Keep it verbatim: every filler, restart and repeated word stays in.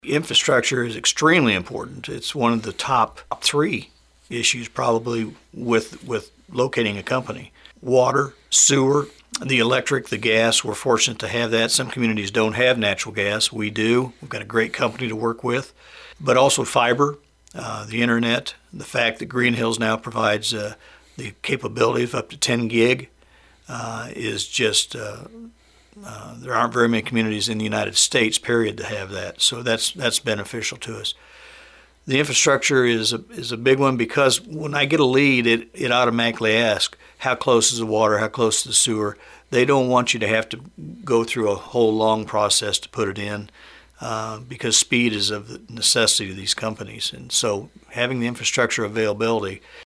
Infrastructure is extremely important. It's one of the top three issues probably with with locating a company. Water, sewer, the electric, the gas, we're fortunate to have that. Some communities don't have natural gas. We do. We've got a great company to work with. But also fiber, uh, the internet, the fact that Green Hills now provides uh, the capability of up to ten gig uh, is just, uh, uh, there aren't very many communities in the United States, period, to have that. So that's that's beneficial to us. The infrastructure is a, is a big one because when I get a lead, it, it automatically asks, how close is the water, how close is the sewer? They don't want you to have to go through a whole long process to put it in uh, because speed is of the necessity to these companies. And so having the infrastructure availability